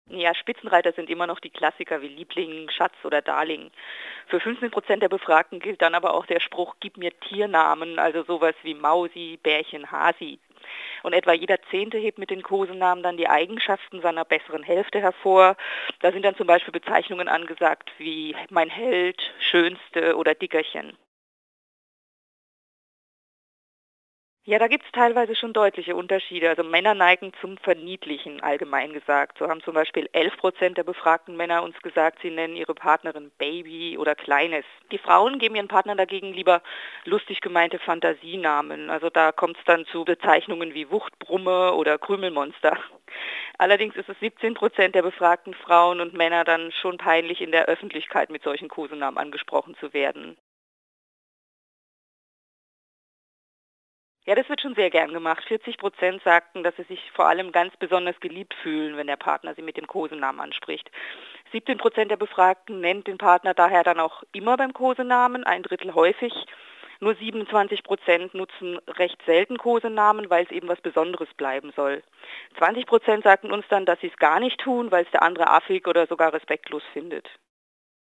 Ja, Spitzenreiter sind immer noch die Klassiker wie Liebling, Schatz oder Darling. Für 15% der Befragten gilt dann aber auch der Spruch, gib mir Tiernamen, also sowas wie Mausi, Bärchen, Hasi. Und etwa jeder Zehnte hebt mit den Kosenamen dann die Eigenschaften seiner besseren Hälfte hervor. Da sind dann zum Beispiel Bezeichnungen angesagt wie mein Held, Schönste oder Dickerchen. Ja, da gibt's teilweise schon deutliche Unterschiede. Also Männer neigen zum Verniedlichen, allgemein gesagt. So haben zum Beispiel 11% der befragten Männer uns gesagt, sie nennen ihre Partnerin Baby oder Kleines. Die Frauen geben ihren Partnern dagegen lieber lustig gemeinte Fantasienamen. Also da kommt es dann zu Bezeichnungen wie Wuchtbrumme oder Krümelmonster. Allerdings ist es 17% der befragten Frauen und Männer dann schon peinlich, in der Öffentlichkeit mit solchen Kosenamen angesprochen zu werden. Ja, das wird schon sehr gern gemacht. 40% sagten, dass sie sich vor allem ganz besonders geliebt fühlen, wenn der Partner sie mit dem Kosenamen anspricht. 17% der Befragten nennt den Partner daher dann auch immer beim Kosenamen, ein Drittel häufig. Nur 27% nutzen recht selten Kosenamen, weil es eben was Besonderes bleiben soll. 20% sagten uns dann, dass sie es gar nicht tun, weil es der andere affig oder sogar respektlos findet.